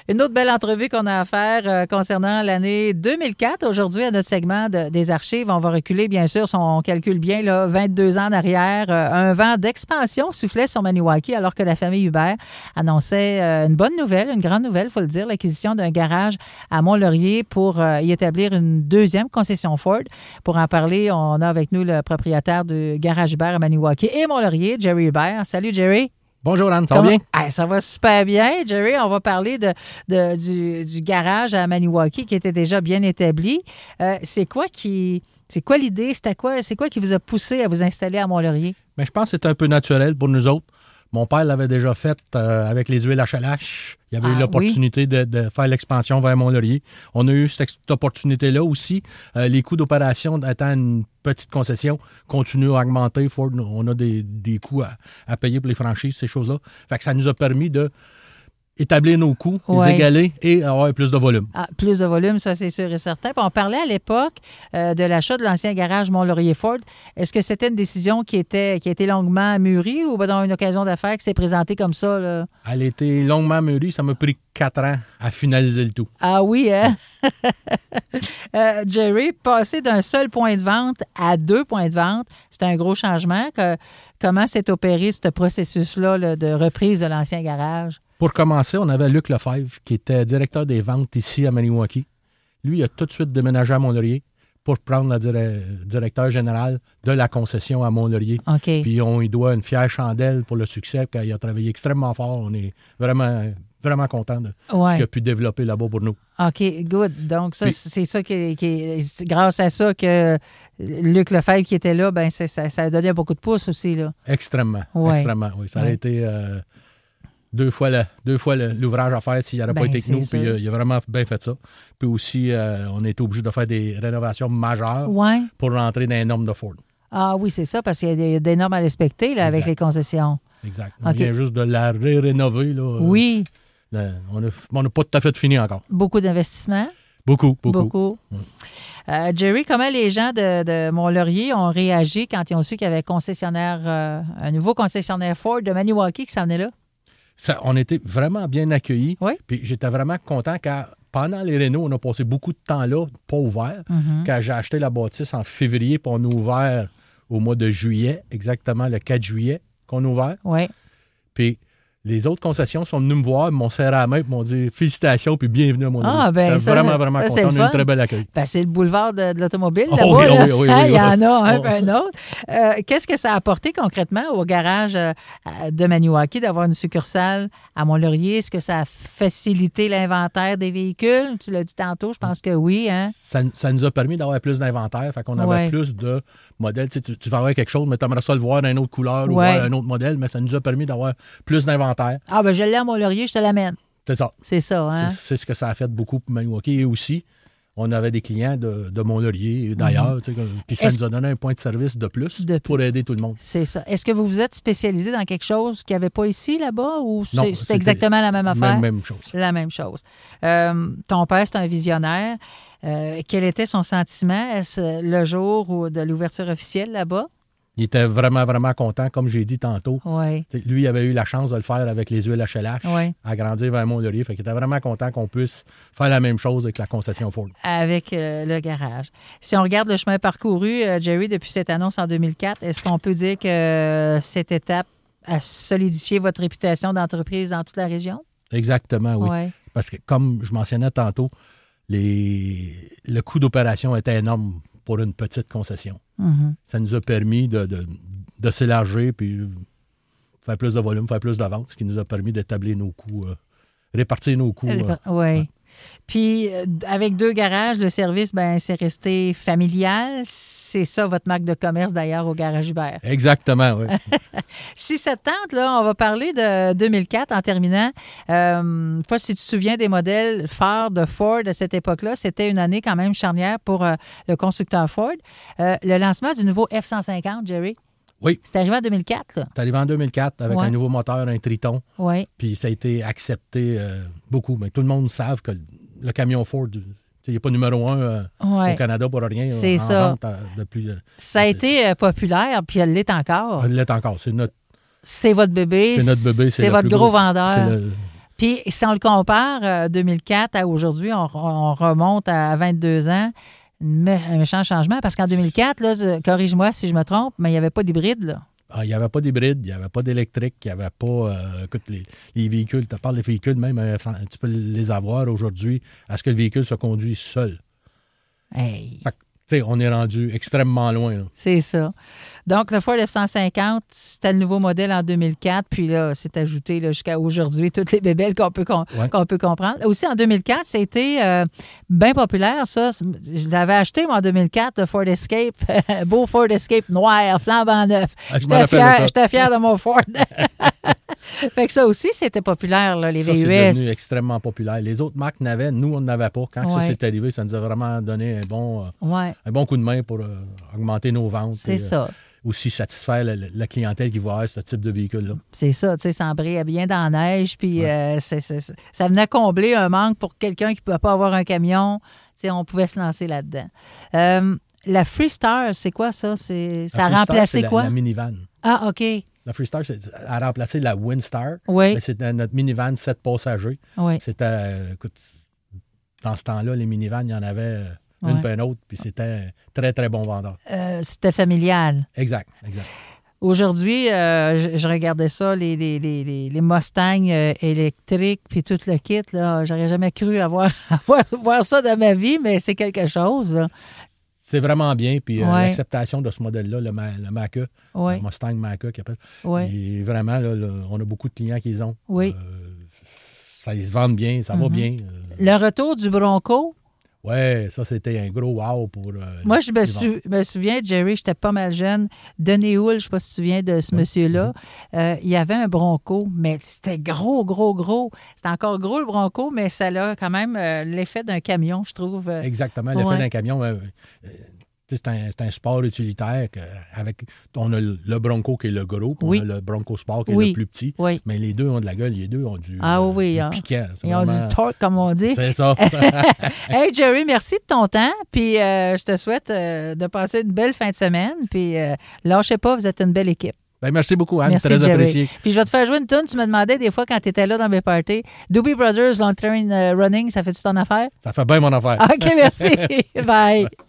Une autre belle entrevue qu'on a à faire concernant l'année 2004. Aujourd'hui, à notre segment des archives, on va reculer, bien sûr, si on calcule bien, là, 22 ans en arrière. Un vent d'expansion soufflait sur Maniwaki alors que la famille Hubert annonçait une bonne nouvelle, une grande nouvelle, il faut le dire, l'acquisition d'un garage à Mont-Laurier pour y établir une deuxième concession Ford. Pour en parler, on a avec nous le propriétaire du garage Hubert à Maniwaki et Mont-Laurier, Jerry Hubert. Salut, Jerry. Bonjour, Anne. Ça va bien? Ça va super bien. Jerry, on va parler du garage à Maniwaki qui était déjà bien établi. C'est quoi l'idée? C'est quoi qui vous a poussé à vous installer à Mont-Laurier? Bien, je pense que c'est un peu naturel pour nous autres. Mon père l'avait déjà fait avec les huiles HLH. Il avait eu l'opportunité de faire l'expansion vers Mont-Laurier. On a eu cette opportunité-là aussi. Les coûts d'opération étant une petite concession continuent à augmenter. Ford, on a des coûts à payer pour les franchises, ces choses-là. Fait que ça nous a permis de établir nos coûts, les égaler et avoir plus de volume. Plus de volume, ça c'est sûr et certain. Puis on parlait à l'époque de l'achat de l'ancien garage Mont-Laurier Ford. Est-ce que c'était une décision qui a été longuement mûrie ou dans une occasion d'affaires qui s'est présentée comme ça? Là? Elle a été longuement mûrie. Ça m'a pris 4 ans à finaliser le tout. Ah oui, hein? Jerry, passer d'un seul point de vente à 2 points de vente, c'est un gros changement. Comment s'est opéré ce processus-là là, de reprise de l'ancien garage? Pour commencer, on avait Luc Lefebvre, qui était directeur des ventes ici à Maniwaki. Lui, il a tout de suite déménagé à Mont-Laurier pour prendre le directeur général de la concession à Mont-Laurier. Okay. Puis on lui doit une fière chandelle pour le succès, car il a travaillé extrêmement fort. On est vraiment, vraiment content de ce qu'il a pu développer là-bas pour nous. OK, good. Donc, ça, c'est ça c'est grâce à ça que Luc Lefebvre qui était là, ben ça a donné beaucoup de pouces aussi. Là. Extrêmement, extrêmement, oui. Ça a été... Deux fois l'ouvrage à faire s'il n'aurait pas été avec nous. Puis il a vraiment bien fait ça. Puis aussi, on a été obligé de faire des rénovations majeures pour rentrer dans les normes de Ford. Ah oui, c'est ça, parce qu'il y a des normes à respecter là, avec les concessions. Exact. On vient juste de la rénover. Là. Oui. On n'a pas tout à fait fini encore. Beaucoup d'investissements? Beaucoup. Jerry, comment les gens de Mont-Laurier ont réagi quand ils ont su qu'il y avait un nouveau concessionnaire Ford de Maniwaki qui s'en est là? On était vraiment bien accueillis. Oui. Puis j'étais vraiment content car pendant les rénaux, on a passé beaucoup de temps là, pas ouvert. Quand j'ai acheté la bâtisse en février, puis on a ouvert au mois de juillet, exactement le 4 juillet qu'on a ouvert. Oui. Puis les autres concessions sont venues me voir, m'ont serré la main et m'ont dit félicitations puis bienvenue à Mont-Laurier. J'étais vraiment content. On a eu un très bel accueil. Ben, c'est le boulevard de l'automobile là-bas. Oui. Il y en a un autre. Qu'est-ce que ça a apporté concrètement au garage de Maniwaki d'avoir une succursale à Mont-Laurier? Est-ce que ça a facilité l'inventaire des véhicules? Tu l'as dit tantôt, je pense que oui. Hein? Ça nous a permis d'avoir plus d'inventaire. Fait qu'on avait plus de modèles. Tu vas avoir quelque chose, mais tu aimerais ça le voir dans une autre couleur ou voir un autre modèle, mais ça nous a permis d'avoir plus d'inventaire. Ah, ben je l'ai à Mont-Laurier, je te l'amène. C'est ça. C'est ça, hein? C'est ce que ça a fait beaucoup pour Maniwaki. Et aussi, on avait des clients de Mont-Laurier, d'ailleurs, puis ça nous a donné un point de service de plus pour aider tout le monde. C'est ça. Est-ce que vous vous êtes spécialisé dans quelque chose qu'il n'y avait pas ici, là-bas, ou non, c'est exactement la même affaire? Même chose. La même chose. Ton père, c'est un visionnaire. Quel était son sentiment? Est-ce le jour de l'ouverture officielle là-bas? Il était vraiment, vraiment content, comme j'ai dit tantôt. Oui. Lui, il avait eu la chance de le faire avec les huiles HLH, agrandir vers Mont-Laurier. Fait qu'il était vraiment content qu'on puisse faire la même chose avec la concession Ford. Avec le garage. Si on regarde le chemin parcouru, Jerry, depuis cette annonce en 2004, est-ce qu'on peut dire que cette étape a solidifié votre réputation d'entreprise dans toute la région? Exactement, oui. Parce que, comme je mentionnais tantôt, le coût d'opération était énorme pour une petite concession. Ça nous a permis de s'élargir puis faire plus de volume, faire plus de ventes, ce qui nous a permis d'établir nos coûts, répartir nos coûts. Oui. Puis, avec 2 garages, le service, c'est resté familial. C'est ça, votre marque de commerce, d'ailleurs, au Garage Hubert. Exactement, oui. Si ça te tente, là, on va parler de 2004 en terminant. Je ne sais pas si tu te souviens des modèles phares de Ford à cette époque-là. C'était une année quand même charnière pour le constructeur Ford. Le lancement du nouveau F-150, Jerry. Oui. C'est arrivé en 2004, là. C'est arrivé en 2004 avec un nouveau moteur, un Triton. Oui. Puis ça a été accepté beaucoup. Mais tout le monde sait que le camion Ford, il n'est pas numéro 1 au Canada pour rien. C'est ça. Ça a été populaire, puis elle l'est encore. Elle l'est encore. C'est votre bébé. C'est notre bébé. C'est votre gros vendeur. Puis, si on le compare, 2004 à aujourd'hui, on remonte à 22 ans, un méchant changement, parce qu'en 2004, là, corrige-moi si je me trompe, mais il n'y avait pas d'hybride, là. Il n'y avait pas d'hybride, il n'y avait pas d'électrique, il n'y avait pas... écoute, les véhicules, tu parles des véhicules, même, tu peux les avoir aujourd'hui. Est-ce que le véhicule se conduit seul? Hey. Fait que, tu sais, on est rendu extrêmement loin. Là. C'est ça. Donc, le Ford F-150, c'était le nouveau modèle en 2004. Puis là, c'est ajouté là, jusqu'à aujourd'hui toutes les bébelles qu'on peut comprendre. Aussi, en 2004, c'était bien populaire, ça. Je l'avais acheté, moi, en 2004, le Ford Escape. Beau Ford Escape noir, flambant neuf. J'étais fier de mon Ford. Fait que ça aussi, c'était populaire, là, les VUS. C'est devenu extrêmement populaire. Les autres marques n'avaient, nous, on n'avait pas. Quand ça s'est arrivé, ça nous a vraiment donné un bon coup de main pour augmenter nos ventes. C'est ça. Aussi satisfaire la clientèle qui va avoir ce type de véhicule-là. C'est ça, tu sais, s'embrayer bien dans la neige, puis ça venait combler un manque pour quelqu'un qui ne pouvait pas avoir un camion. Tu sais, on pouvait se lancer là-dedans. La Freestar, c'est quoi ça? Ça a remplacé quoi? La minivan. Ah, OK. La Freestar, a remplacé la Windstar. Oui. Mais c'était notre minivan 7 passagers. Oui. C'était, écoute, dans ce temps-là, les minivans, il y en avait une puis une autre, puis c'était un très, très bon vendeur. C'était familial. Exact. Aujourd'hui, je regardais ça, les Mustangs électriques, puis tout le kit, là. J'aurais jamais cru voir ça dans ma vie, mais c'est quelque chose, là. C'est vraiment bien. Puis l'acceptation de ce modèle-là, le Mach-E, le Mustang Mach-E qui appelle. Et vraiment, là, on a beaucoup de clients qui les ont. Oui. Ça, ils se vendent bien, ça va bien. Le retour du Bronco. Oui, ça, c'était un gros wow pour... Moi, je me souviens, Jerry, j'étais pas mal jeune. Denis Hull, je ne sais pas si tu te souviens de ce monsieur-là. Il y avait un Bronco, mais c'était gros. C'était encore gros, le Bronco, mais ça a quand même l'effet d'un camion, je trouve. Exactement, l'effet d'un camion. C'est un sport utilitaire on a le Bronco qui est le gros, puis on a le Bronco Sport qui est le plus petit. Oui. Mais les deux ont de la gueule, les deux ont du piquant. Ils ont du torque, comme on dit. C'est ça. Hey Jerry, merci de ton temps. Puis je te souhaite de passer une belle fin de semaine. Puis lâchez pas, vous êtes une belle équipe. Ben, merci beaucoup, Anne. Merci, très Jerry. apprécié. Puis je vais te faire jouer une tune. Tu me demandais des fois quand tu étais là dans mes parties. Doobie Brothers, Long Train Running, ça fait-tu ton affaire? Ça fait bien mon affaire. OK, merci. Bye.